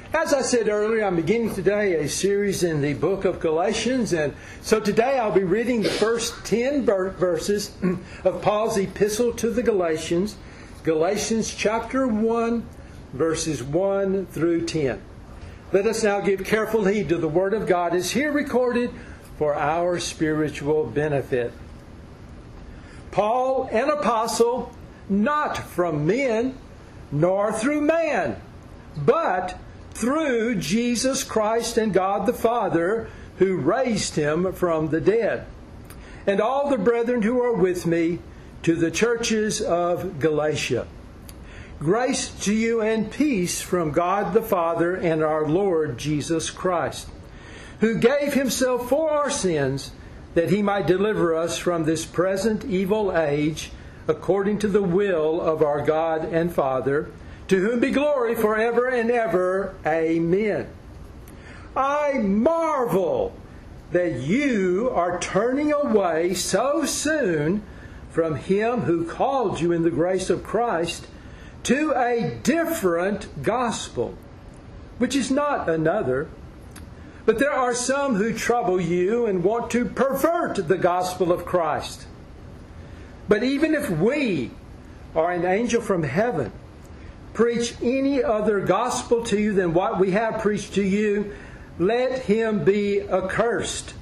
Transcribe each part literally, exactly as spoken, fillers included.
As I said earlier, I'm beginning today a series in the book of Galatians, and so today I'll be reading the first ten verses of Paul's epistle to the Galatians, Galatians chapter one, verses one through ten. Let us now give careful heed to the Word of God as here recorded for our spiritual benefit. Paul, an apostle, not from men, nor through man, but through Jesus Christ and God the Father, who raised Him from the dead. And all the brethren who are with me, to the churches of Galatia. Grace to you and peace from God the Father and our Lord Jesus Christ, who gave Himself for our sins, that He might deliver us from this present evil age, according to the will of our God and Father, to whom be glory forever and ever. Amen. I marvel that you are turning away so soon from Him who called you in the grace of Christ to a different gospel, which is not another. But there are some who trouble you and want to pervert the gospel of Christ. But even if we, or an angel from heaven, preach any other gospel to you than what we have preached to you, let him be accursed.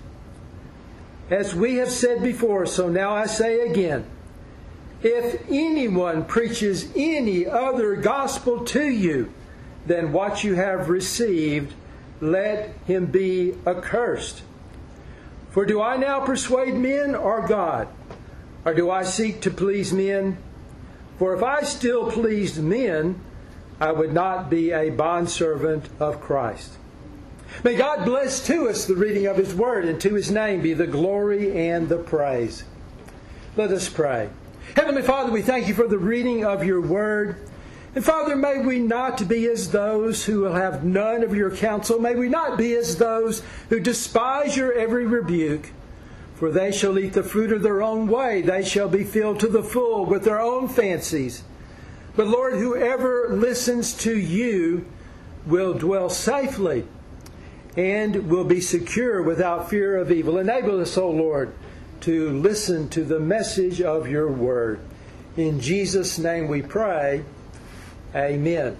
As we have said before, so now I say again, if anyone preaches any other gospel to you than what you have received, let him be accursed. For do I now persuade men or God? Or do I seek to please men? For if I still pleased men, I would not be a bondservant of Christ. May God bless to us the reading of His Word, and to His name be the glory and the praise. Let us pray. Heavenly Father, we thank You for the reading of Your Word. And Father, may we not be as those who will have none of Your counsel. May we not be as those who despise Your every rebuke. For they shall eat the fruit of their own way. They shall be filled to the full with their own fancies. But Lord, whoever listens to You will dwell safely and will be secure without fear of evil. Enable us, O Lord, to listen to the message of Your Word. In Jesus' name we pray. Amen.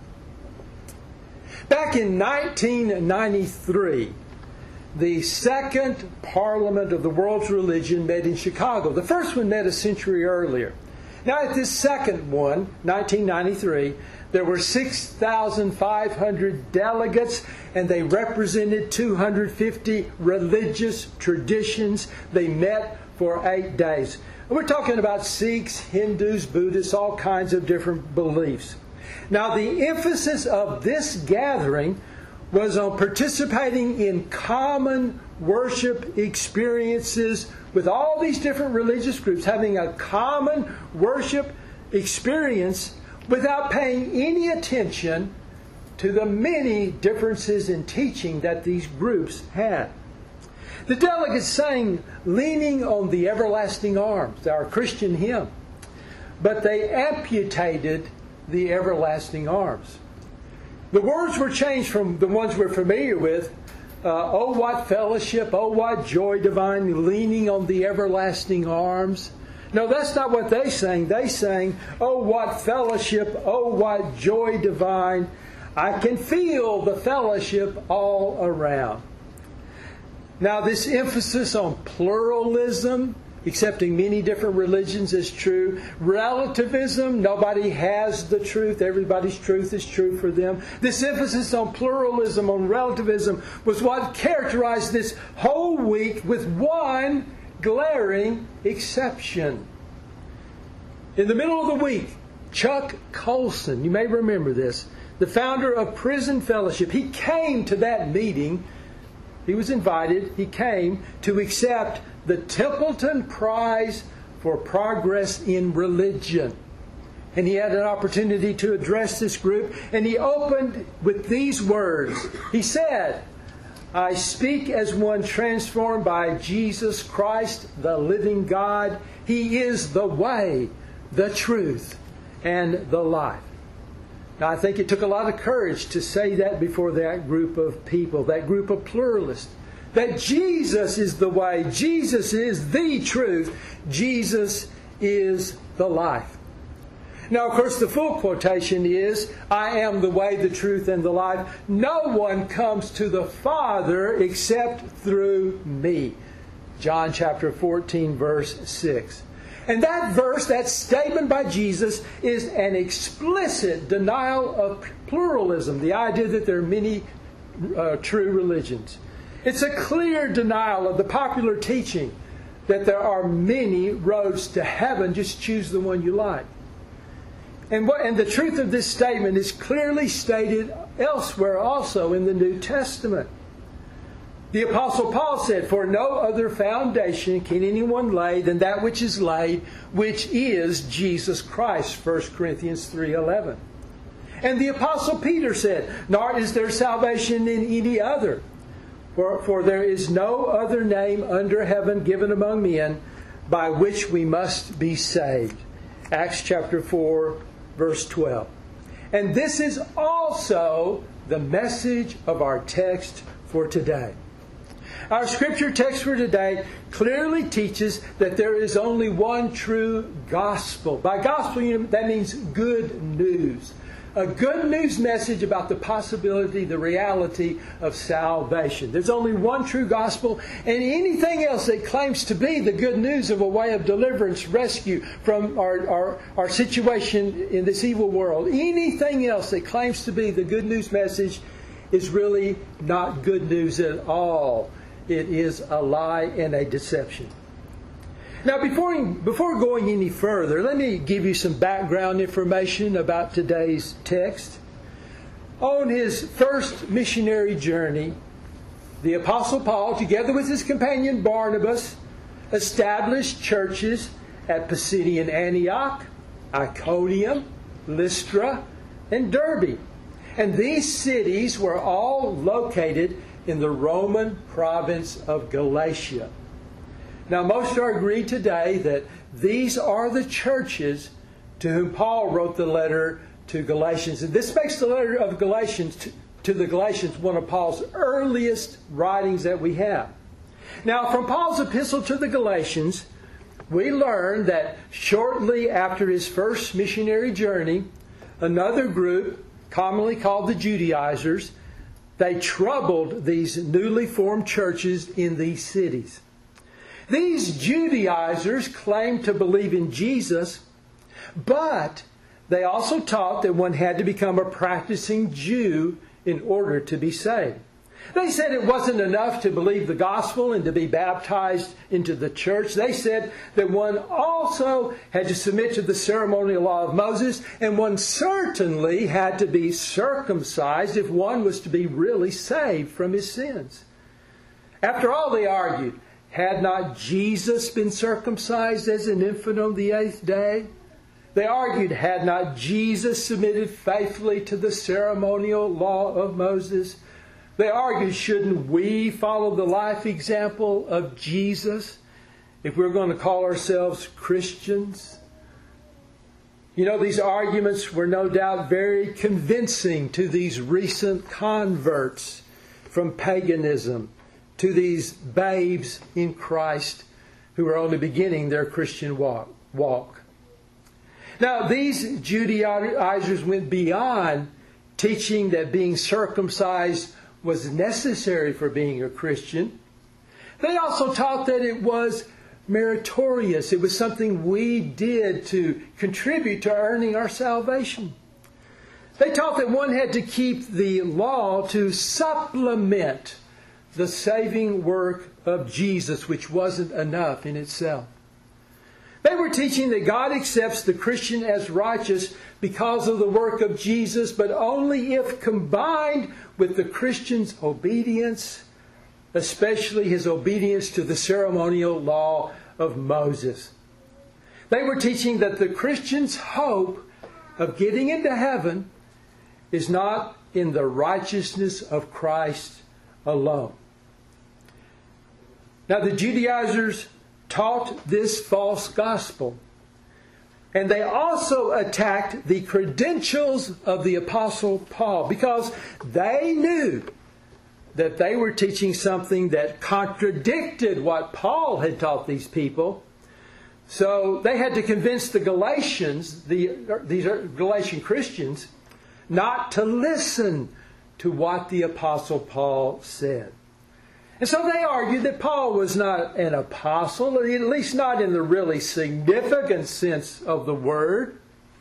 Back in nineteen ninety-three, the second Parliament of the World's Religion met in Chicago. The first one met a century earlier. Now at this second one, nineteen ninety-three, there were six thousand five hundred delegates, and they represented two hundred fifty religious traditions. They met for eight days. And we're talking about Sikhs, Hindus, Buddhists, all kinds of different beliefs. Now the emphasis of this gathering was on participating in common worship experiences with all these different religious groups, having a common worship experience without paying any attention to the many differences in teaching that these groups had. The delegates sang "Leaning on the Everlasting Arms," our Christian hymn, but they amputated the everlasting arms. The words were changed from the ones we're familiar with. Uh, oh, what fellowship, oh, what joy divine, leaning on the everlasting arms. No, that's not what they sang. They sang, oh, what fellowship, oh, what joy divine. I can feel the fellowship all around. Now, this emphasis on pluralism, accepting many different religions, is true. Relativism, nobody has the truth. Everybody's truth is true for them. This emphasis on pluralism, on relativism, was what characterized this whole week, with one glaring exception. In the middle of the week, Chuck Colson, you may remember this, the founder of Prison Fellowship, he came to that meeting. He was invited. He came to accept the Templeton Prize for Progress in Religion. And he had an opportunity to address this group. And he opened with these words. He said, I speak as one transformed by Jesus Christ, the living God. He is the way, the truth, and the life. Now, I think it took a lot of courage to say that before that group of people, that group of pluralists, that Jesus is the way, Jesus is the truth, Jesus is the life. Now, of course, the full quotation is, I am the way, the truth, and the life. No one comes to the Father except through me. John chapter fourteen, verse six. And that verse, that statement by Jesus, is an explicit denial of pluralism, the idea that there are many uh, true religions. It's a clear denial of the popular teaching that there are many roads to heaven, just choose the one you like. And, what, and the truth of this statement is clearly stated elsewhere also in the New Testament. The Apostle Paul said, for no other foundation can anyone lay than that which is laid, which is Jesus Christ, First Corinthians three eleven. And the Apostle Peter said, nor is there salvation in any other, for, for there is no other name under heaven given among men by which we must be saved. Acts chapter four, verse twelve. And this is also the message of our text for today. Our scripture text for today clearly teaches that there is only one true gospel. By gospel, you know, that means good news. A good news message about the possibility, the reality of salvation. There's only one true gospel, and anything else that claims to be the good news of a way of deliverance, rescue from our, our, our situation in this evil world, anything else that claims to be the good news message is really not good news at all. It is a lie and a deception. Now, before, before going any further, let me give you some background information about today's text. On his first missionary journey, the Apostle Paul, together with his companion Barnabas, established churches at Pisidian Antioch, Iconium, Lystra, and Derbe. And these cities were all located in the Roman province of Galatia. Now, most are agreed today that these are the churches to whom Paul wrote the letter to Galatians. And this makes the letter of Galatians to, to the Galatians one of Paul's earliest writings that we have. Now, from Paul's epistle to the Galatians, we learn that shortly after his first missionary journey, another group, commonly called the Judaizers, they troubled these newly formed churches in these cities. These Judaizers claimed to believe in Jesus, but they also taught that one had to become a practicing Jew in order to be saved. They said it wasn't enough to believe the gospel and to be baptized into the church. They said that one also had to submit to the ceremonial law of Moses, and one certainly had to be circumcised if one was to be really saved from his sins. After all, they argued, had not Jesus been circumcised as an infant on the eighth day? They argued, had not Jesus submitted faithfully to the ceremonial law of Moses? They argued, shouldn't we follow the life example of Jesus if we're going to call ourselves Christians? You know, these arguments were no doubt very convincing to these recent converts from paganism, to these babes in Christ who are only beginning their Christian walk. walk. Now, these Judaizers went beyond teaching that being circumcised was necessary for being a Christian. They also taught that it was meritorious. It was something we did to contribute to earning our salvation. They taught that one had to keep the law to supplement the saving work of Jesus, which wasn't enough in itself. They were teaching that God accepts the Christian as righteous because of the work of Jesus, but only if combined with the Christian's obedience, especially his obedience to the ceremonial law of Moses. They were teaching that the Christian's hope of getting into heaven is not in the righteousness of Christ alone. Now, the Judaizers taught this false gospel. And they also attacked the credentials of the Apostle Paul because they knew that they were teaching something that contradicted what Paul had taught these people. So they had to convince the Galatians, the, these Galatian Christians, not to listen to what the Apostle Paul said. And so they argued that Paul was not an apostle, at least not in the really significant sense of the word.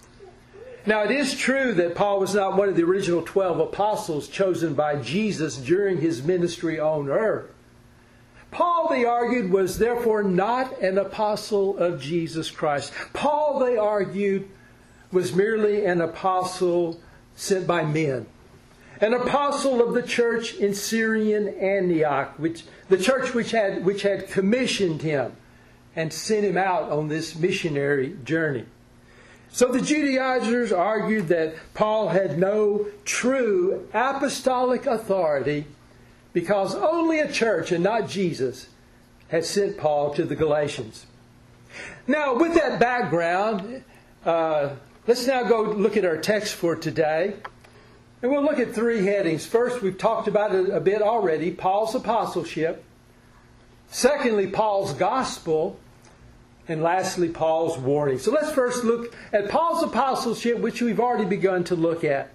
Now, it is true that Paul was not one of the original twelve apostles chosen by Jesus during his ministry on earth. Paul, they argued, was therefore not an apostle of Jesus Christ. Paul, they argued, was merely an apostle sent by men. An apostle of the church in Syrian Antioch, which the church which had which had commissioned him and sent him out on this missionary journey. So the Judaizers argued that Paul had no true apostolic authority because only a church and not Jesus had sent Paul to the Galatians. Now, with that background, uh, let's now go look at our text for today. And we'll look at three headings. First, we've talked about it a bit already, Paul's apostleship. Secondly, Paul's gospel. And lastly, Paul's warning. So let's first look at Paul's apostleship, which we've already begun to look at.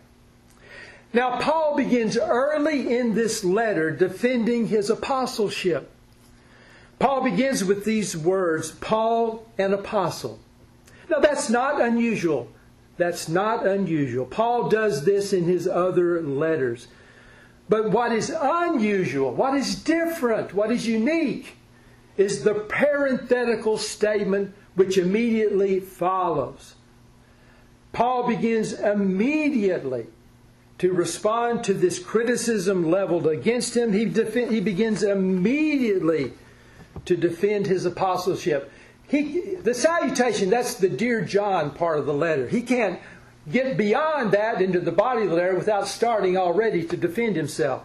Now, Paul begins early in this letter defending his apostleship. Paul begins with these words, Paul, an apostle. Now, that's not unusual. That's not unusual. Paul does this in his other letters. But what is unusual, what is different, what is unique, is the parenthetical statement which immediately follows. Paul begins immediately to respond to this criticism leveled against him. He, def- he begins immediately to defend his apostleship. He, the salutation, that's the Dear John part of the letter. He can't get beyond that into the body of the letter without starting already to defend himself.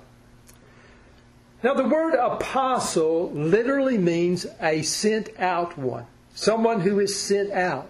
Now, the word apostle literally means a sent out one. Someone who is sent out.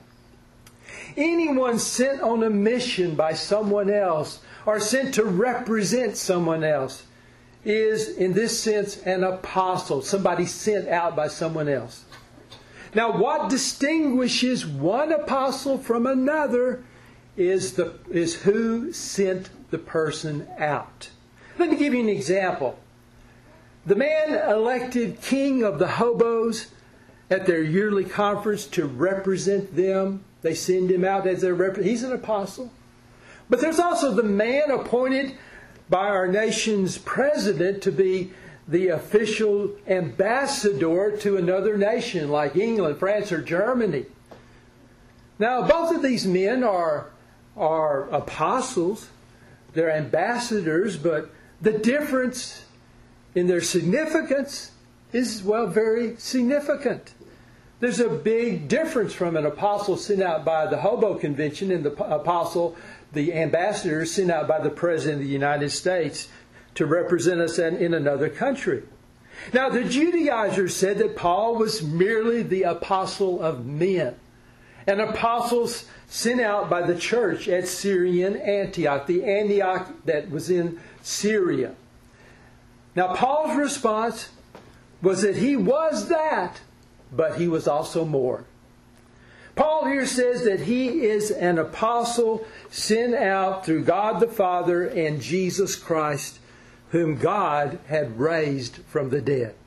Anyone sent on a mission by someone else or sent to represent someone else is, in this sense, an apostle. Somebody sent out by someone else. Now, what distinguishes one apostle from another is, the, is who sent the person out. Let me give you an example. The man elected king of the hobos at their yearly conference to represent them, they send him out as their representative. He's an apostle. But there's also the man appointed by our nation's president to be the official ambassador to another nation like England, France, or Germany. Now, both of these men are, are apostles. They're ambassadors, but the difference in their significance is, well, very significant. There's a big difference from an apostle sent out by the Hobo Convention and the apostle, the ambassador sent out by the President of the United States to represent us in, in another country. Now, the Judaizers said that Paul was merely the apostle of men, an apostle sent out by the church at Syrian Antioch, the Antioch that was in Syria. Now, Paul's response was that he was that, but he was also more. Paul here says that he is an apostle sent out through God the Father and Jesus Christ, whom God had raised from the dead.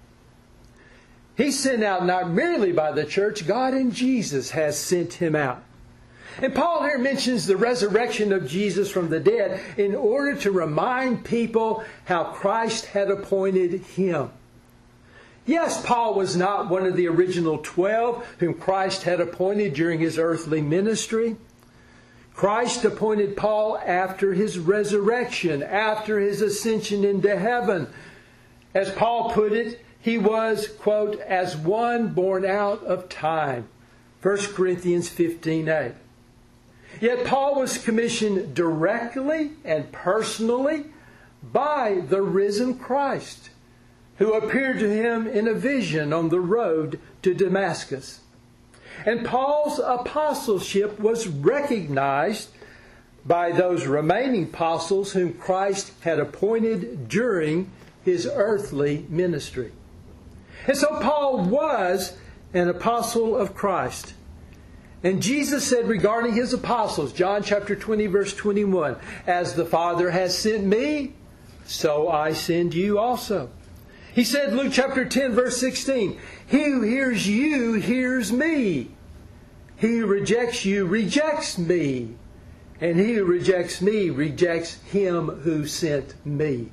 He's sent out not merely by the church, God and Jesus has sent him out. And Paul here mentions the resurrection of Jesus from the dead in order to remind people how Christ had appointed him. Yes, Paul was not one of the original twelve whom Christ had appointed during his earthly ministry. Christ appointed Paul after his resurrection, after his ascension into heaven. As Paul put it, he was, quote, as one born out of time. First Corinthians fifteen eight. Yet Paul was commissioned directly and personally by the risen Christ, who appeared to him in a vision on the road to Damascus. And Paul's apostleship was recognized by those remaining apostles whom Christ had appointed during his earthly ministry. And so Paul was an apostle of Christ. And Jesus said regarding his apostles, John chapter twenty, verse twenty-one, "As the Father has sent me, so I send you also." He said, Luke chapter ten, verse sixteen, "He who hears you hears me. He who rejects you rejects me. And he who rejects me rejects him who sent me."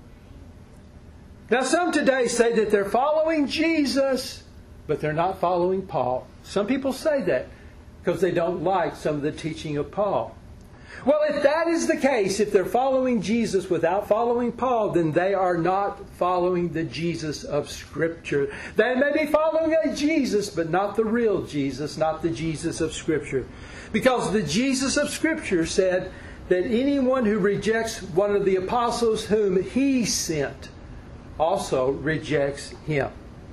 Now some today say that they're following Jesus, but they're not following Paul. Some people say that because they don't like some of the teaching of Paul. Well, if that is the case, if they're following Jesus without following Paul, then they are not following the Jesus of Scripture. They may be following a Jesus, but not the real Jesus, not the Jesus of Scripture. Because the Jesus of Scripture said that anyone who rejects one of the apostles whom he sent also rejects him.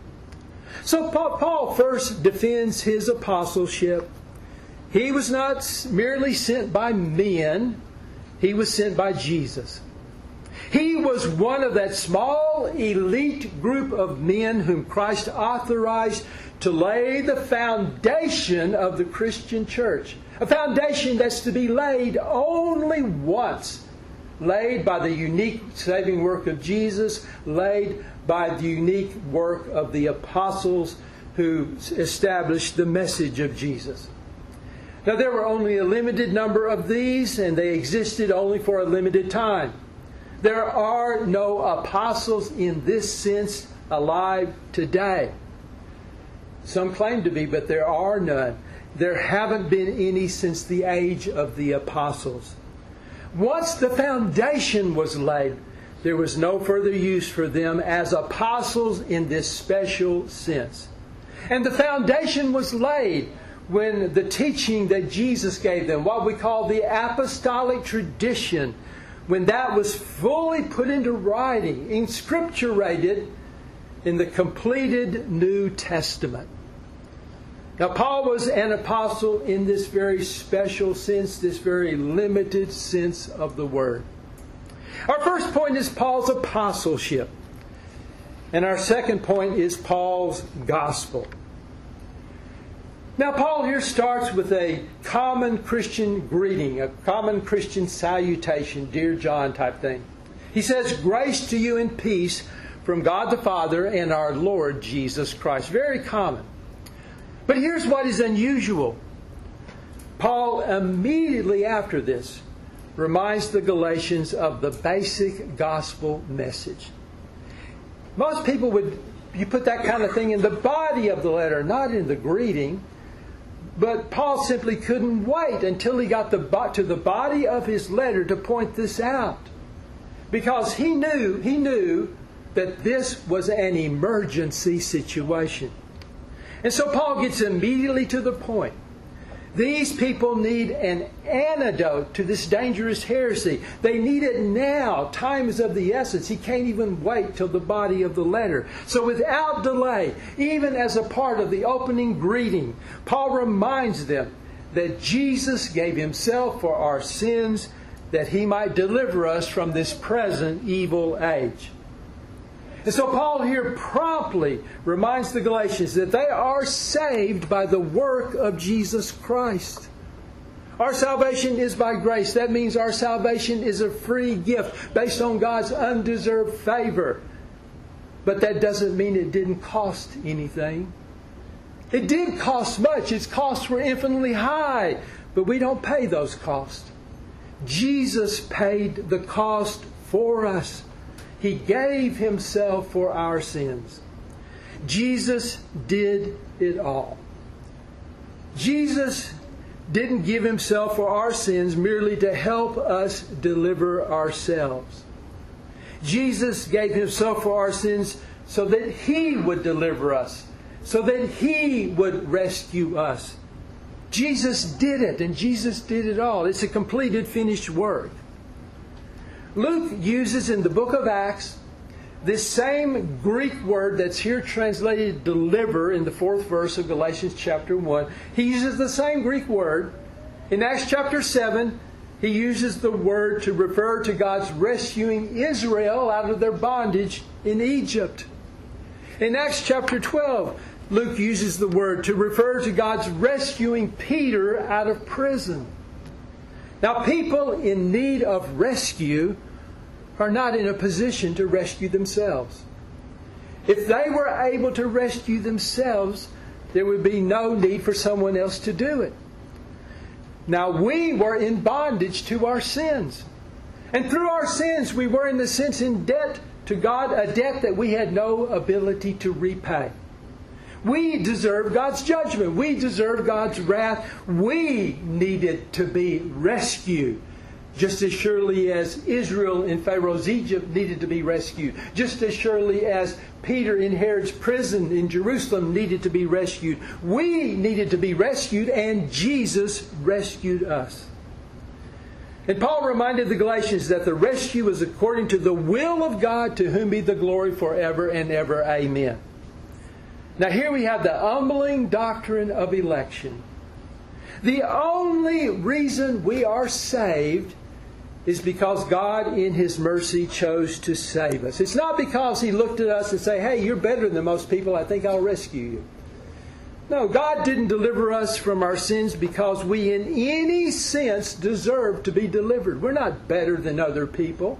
So Paul first defends his apostleship. He was not merely sent by men. He was sent by Jesus. He was one of that small elite group of men whom Christ authorized to lay the foundation of the Christian church. A foundation that's to be laid only once. Laid by the unique saving work of Jesus. Laid by the unique work of the apostles who established the message of Jesus. Now, there were only a limited number of these, and they existed only for a limited time. There are no apostles in this sense alive today. Some claim to be, but there are none. There haven't been any since the age of the apostles. Once the foundation was laid, there was no further use for them as apostles in this special sense. And the foundation was laid when the teaching that Jesus gave them, what we call the apostolic tradition, when that was fully put into writing, inscripturated in the completed New Testament. Now, Paul was an apostle in this very special sense, this very limited sense of the word. Our first point is Paul's apostleship. And our second point is Paul's gospel. Now, Paul here starts with a common Christian greeting, a common Christian salutation, dear John type thing. He says, "Grace to you and peace from God the Father and our Lord Jesus Christ." Very common. But here's what is unusual. Paul, immediately after this, reminds the Galatians of the basic gospel message. Most people would, you put that kind of thing in the body of the letter, not in the greeting. But Paul simply couldn't wait until he got the, to the body of his letter to point this out. Because he knew, he knew that this was an emergency situation. And so Paul gets immediately to the point. These people need an antidote to this dangerous heresy. They need it now. Time is of the essence. He can't even wait till the body of the letter. So without delay, even as a part of the opening greeting, Paul reminds them that Jesus gave Himself for our sins that He might deliver us from this present evil age. And so Paul here promptly reminds the Galatians that they are saved by the work of Jesus Christ. Our salvation is by grace. That means our salvation is a free gift based on God's undeserved favor. But that doesn't mean it didn't cost anything. It did cost much. Its costs were infinitely high. But we don't pay those costs. Jesus paid the cost for us. He gave Himself for our sins. Jesus did it all. Jesus didn't give Himself for our sins merely to help us deliver ourselves. Jesus gave Himself for our sins so that He would deliver us, so that He would rescue us. Jesus did it, and Jesus did it all. It's a completed, finished work. Luke uses in the book of Acts this same Greek word that's here translated deliver in the fourth verse of Galatians chapter one, he uses the same Greek word. In Acts chapter seven, he uses the word to refer to God's rescuing Israel out of their bondage in Egypt. In Acts chapter twelve, Luke uses the word to refer to God's rescuing Peter out of prison. Now, people in need of rescue are not in a position to rescue themselves. If they were able to rescue themselves, there would be no need for someone else to do it. Now, we were in bondage to our sins. And through our sins, we were in a sense in debt to God, a debt that we had no ability to repay. We deserve God's judgment. We deserve God's wrath. We needed to be rescued. Just as surely as Israel in Pharaoh's Egypt needed to be rescued. Just as surely as Peter in Herod's prison in Jerusalem needed to be rescued. We needed to be rescued, and Jesus rescued us. And Paul reminded the Galatians that the rescue was according to the will of God, to whom be the glory forever and ever. Amen. Now here we have the humbling doctrine of election. The only reason we are saved is because God in His mercy chose to save us. It's not because He looked at us and said, hey, you're better than most people, I think I'll rescue you. No, God didn't deliver us from our sins because we in any sense deserve to be delivered. We're not better than other people.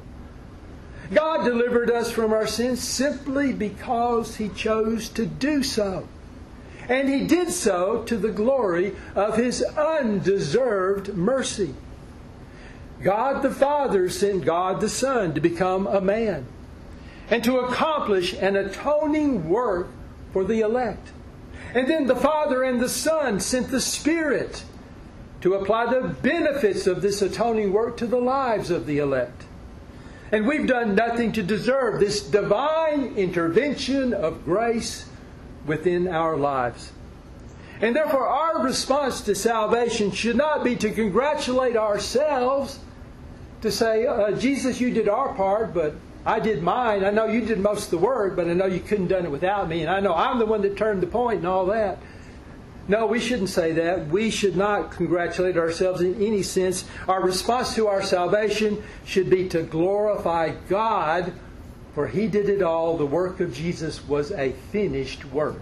God delivered us from our sins simply because He chose to do so. And He did so to the glory of His undeserved mercy. God the Father sent God the Son to become a man and to accomplish an atoning work for the elect. And then the Father and the Son sent the Spirit to apply the benefits of this atoning work to the lives of the elect. And we've done nothing to deserve this divine intervention of grace within our lives. And therefore our response to salvation should not be to congratulate ourselves, to say, uh, Jesus, you did our part, but I did mine. I know you did most of the work, but I know you couldn't have done it without me. And I know I'm the one that turned the point and all that. No, we shouldn't say that. We should not congratulate ourselves in any sense. Our response to our salvation should be to glorify God, for He did it all. The work of Jesus was a finished work.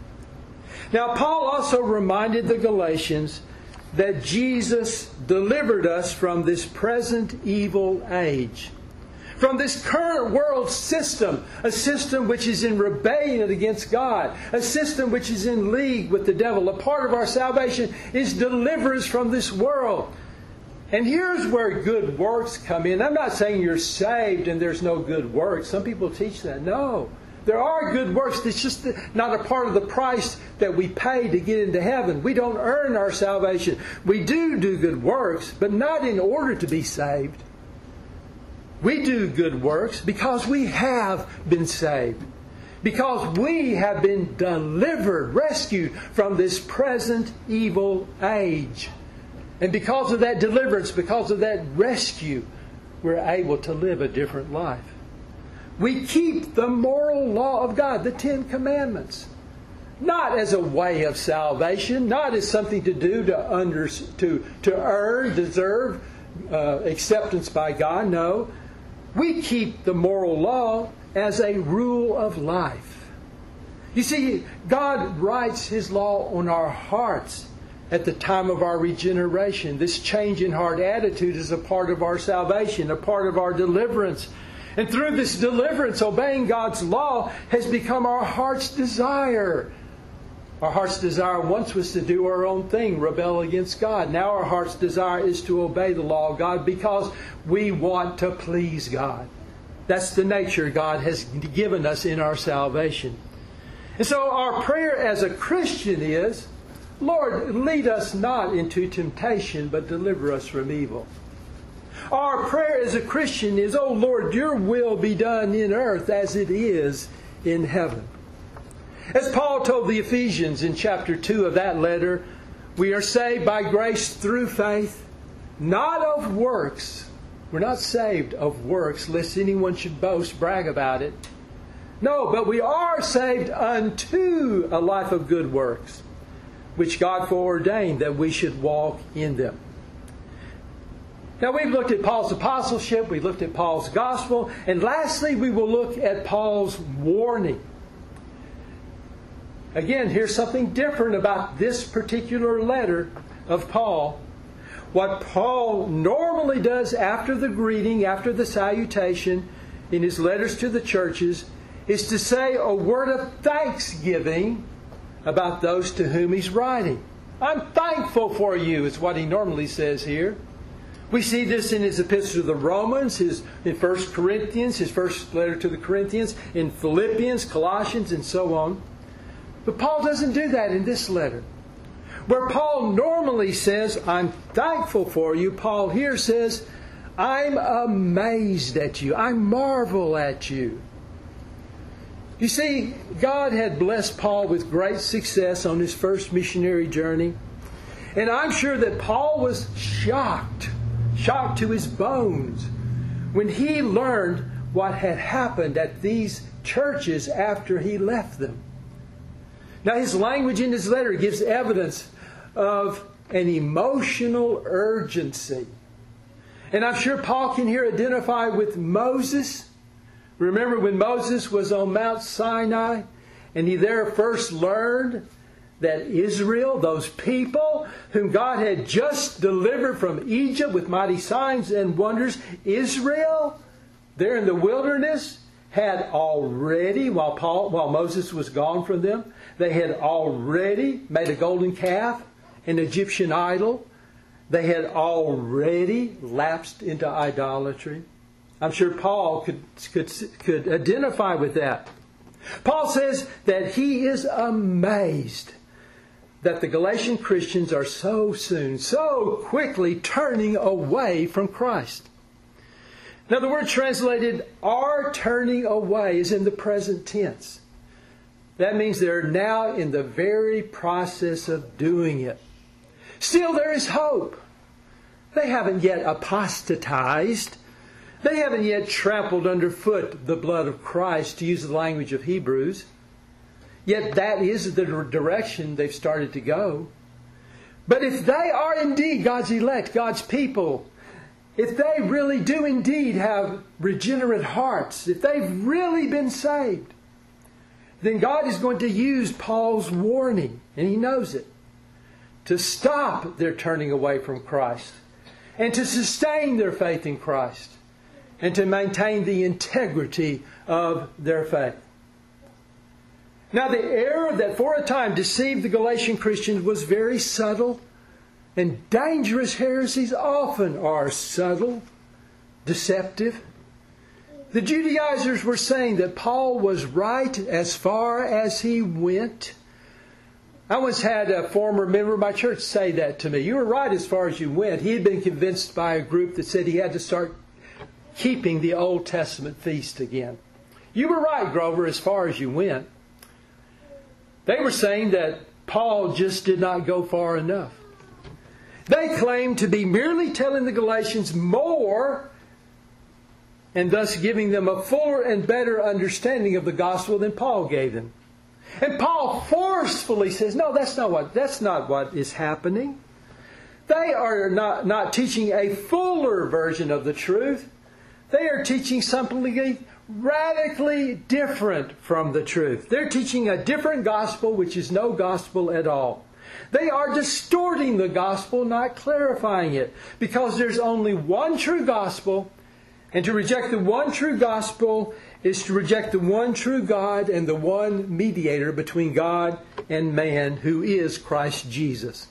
Now, Paul also reminded the Galatians that Jesus delivered us from this present evil age. From this current world system, a system which is in rebellion against God, a system which is in league with the devil. A part of our salvation is deliverance from this world. And here's where good works come in. I'm not saying you're saved and there's no good works. Some people teach that. No. There are good works. It's just not a part of the price that we pay to get into heaven. We don't earn our salvation. We do do good works, but not in order to be saved. We do good works because we have been saved. Because we have been delivered, rescued from this present evil age. And because of that deliverance, because of that rescue, we're able to live a different life. We keep the moral law of God, the Ten Commandments. Not as a way of salvation, not as something to do to under, to, to earn, deserve uh, acceptance by God. No. We keep the moral law as a rule of life. You see, God writes His law on our hearts at the time of our regeneration. This change in heart attitude is a part of our salvation, a part of our deliverance. And through this deliverance, obeying God's law has become our heart's desire. Our heart's desire once was to do our own thing, rebel against God. Now our heart's desire is to obey the law of God because we want to please God. That's the nature God has given us in our salvation. And so our prayer as a Christian is, Lord, lead us not into temptation, but deliver us from evil. Our prayer as a Christian is, oh Lord, your will be done in earth as it is in heaven. As Paul told the Ephesians in chapter two of that letter, we are saved by grace through faith, not of works. We're not saved of works, lest anyone should boast, brag about it. No, but we are saved unto a life of good works, which God foreordained that we should walk in them. Now we've looked at Paul's apostleship, we've looked at Paul's gospel, and lastly we will look at Paul's warning. Again, here's something different about this particular letter of Paul. What Paul normally does after the greeting, after the salutation, in his letters to the churches, is to say a word of thanksgiving about those to whom he's writing. I'm thankful for you, is what he normally says here. We see this in his epistle to the Romans, his, in First Corinthians, his first letter to the Corinthians, in Philippians, Colossians, and so on. But Paul doesn't do that in this letter. Where Paul normally says, I'm thankful for you, Paul here says, I'm amazed at you. I marvel at you. You see, God had blessed Paul with great success on his first missionary journey. And I'm sure that Paul was shocked, shocked to his bones, when he learned what had happened at these churches after he left them. Now, his language in his letter gives evidence of an emotional urgency. And I'm sure Paul can here identify with Moses. Remember when Moses was on Mount Sinai and he there first learned that Israel, those people whom God had just delivered from Egypt with mighty signs and wonders, Israel, there in the wilderness, had already, while Paul, while Moses was gone from them, they had already made a golden calf, an Egyptian idol. They had already lapsed into idolatry. I'm sure Paul could, could, could identify with that. Paul says that he is amazed that the Galatian Christians are so soon, so quickly turning away from Christ. Now the word translated are turning away is in the present tense. That means they're now in the very process of doing it. Still there is hope. They haven't yet apostatized. They haven't yet trampled underfoot the blood of Christ, to use the language of Hebrews. Yet that is the direction they've started to go. But if they are indeed God's elect, God's people, if they really do indeed have regenerate hearts, if they've really been saved, then God is going to use Paul's warning, and he knows it, to stop their turning away from Christ and to sustain their faith in Christ and to maintain the integrity of their faith. Now, the error that for a time deceived the Galatian Christians was very subtle, and dangerous heresies often are subtle, deceptive. The Judaizers were saying that Paul was right as far as he went. I once had a former member of my church say that to me. You were right as far as you went. He had been convinced by a group that said he had to start keeping the Old Testament feast again. You were right, Grover, as far as you went. They were saying that Paul just did not go far enough. They claimed to be merely telling the Galatians more and thus giving them a fuller and better understanding of the gospel than Paul gave them. And Paul forcefully says, no, that's not what, that's not what is happening. They are not, not teaching a fuller version of the truth. They are teaching something radically different from the truth. They're teaching a different gospel, which is no gospel at all. They are distorting the gospel, not clarifying it, because there's only one true gospel, and to reject the one true gospel is to reject the one true God and the one mediator between God and man, who is Christ Jesus.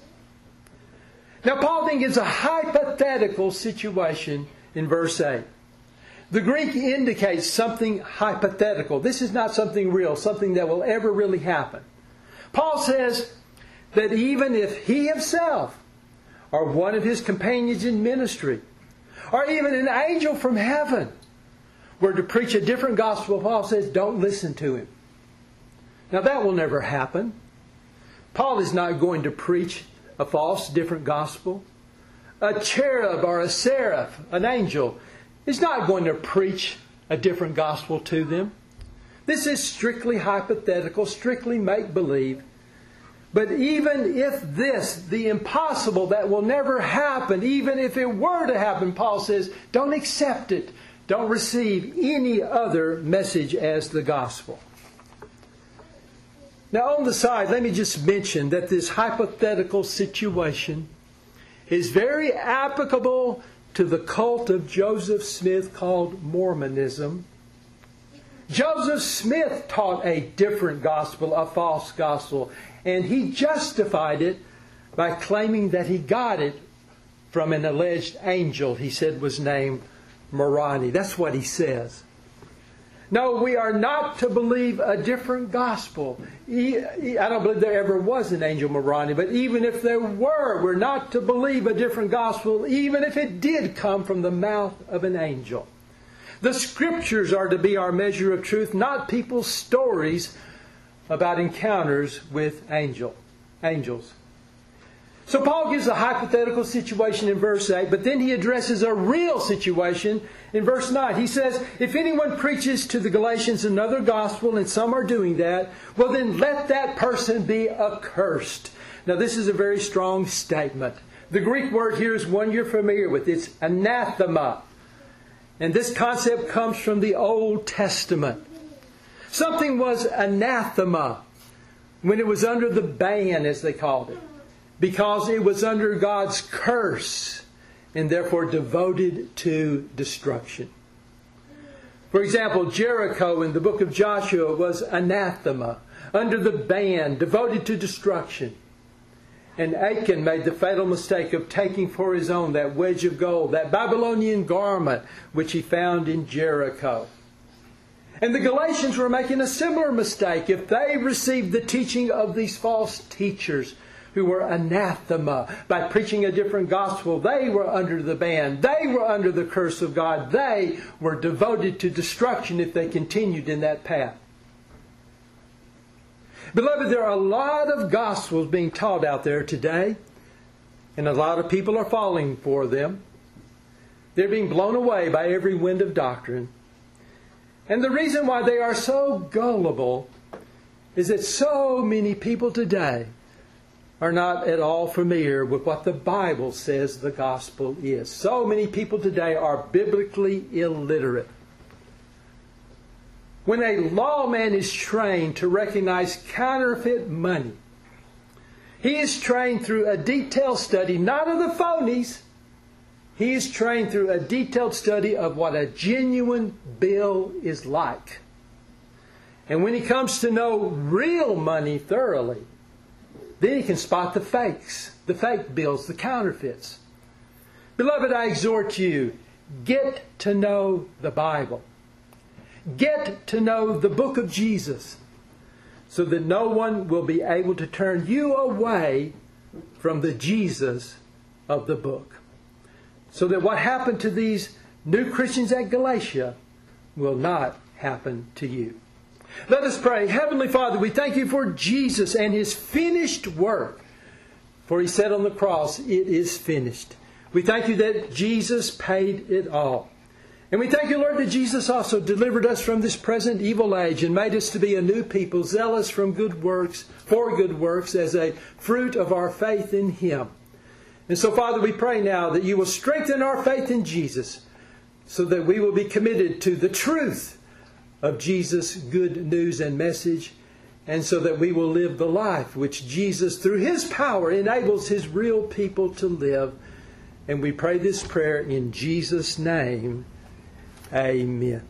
Now, Paul then gives a hypothetical situation in verse eight. The Greek indicates something hypothetical. This is not something real, something that will ever really happen. Paul says that even if he himself, or one of his companions in ministry, or even an angel from heaven, were to preach a different gospel, Paul says, don't listen to him. Now that will never happen. Paul is not going to preach a false, different gospel. A cherub or a seraph, an angel, is not going to preach a different gospel to them. This is strictly hypothetical, strictly make-believe. But even if this, the impossible that will never happen, even if it were to happen, Paul says, don't accept it. Don't receive any other message as the gospel. Now on the side, let me just mention that this hypothetical situation is very applicable to the cult of Joseph Smith called Mormonism. Joseph Smith taught a different gospel, a false gospel, and he justified it by claiming that he got it from an alleged angel he said was named Moroni. That's what he says. No, we are not to believe a different gospel. I don't believe there ever was an angel Moroni, but even if there were, we're not to believe a different gospel, even if it did come from the mouth of an angel. The Scriptures are to be our measure of truth, not people's stories about encounters with angel, angels. So Paul gives a hypothetical situation in verse eight, but then he addresses a real situation in verse nine. He says, if anyone preaches to the Galatians another gospel, and some are doing that, well then let that person be accursed. Now this is a very strong statement. The Greek word here is one you're familiar with. It's anathema. And this concept comes from the Old Testament. Something was anathema when it was under the ban, as they called it, because it was under God's curse and therefore devoted to destruction. For example, Jericho in the book of Joshua was anathema, under the ban, devoted to destruction. And Achan made the fatal mistake of taking for his own that wedge of gold, that Babylonian garment which he found in Jericho. And the Galatians were making a similar mistake if they received the teaching of these false teachers who were anathema by preaching a different gospel. They were under the ban. They were under the curse of God. They were devoted to destruction if they continued in that path. Beloved, there are a lot of gospels being taught out there today, and a lot of people are falling for them. They're being blown away by every wind of doctrine. And the reason why they are so gullible is that so many people today are not at all familiar with what the Bible says the gospel is. So many people today are biblically illiterate. When a lawman is trained to recognize counterfeit money, he is trained through a detailed study, not of the phonies. He is trained through a detailed study of what a genuine bill is like. And when he comes to know real money thoroughly, then he can spot the fakes, the fake bills, the counterfeits. Beloved, I exhort you, get to know the Bible. Get to know the book of Jesus so that no one will be able to turn you away from the Jesus of the book. So that what happened to these new Christians at Galatia will not happen to you. Let us pray. Heavenly Father, we thank you for Jesus and His finished work. For He said on the cross, it is finished. We thank you that Jesus paid it all. And we thank you, Lord, that Jesus also delivered us from this present evil age and made us to be a new people, zealous from good works, for good works, as a fruit of our faith in Him. And so, Father, we pray now that you will strengthen our faith in Jesus so that we will be committed to the truth of Jesus' good news and message, and so that we will live the life which Jesus, through His power, enables His real people to live. And we pray this prayer in Jesus' name. Amen.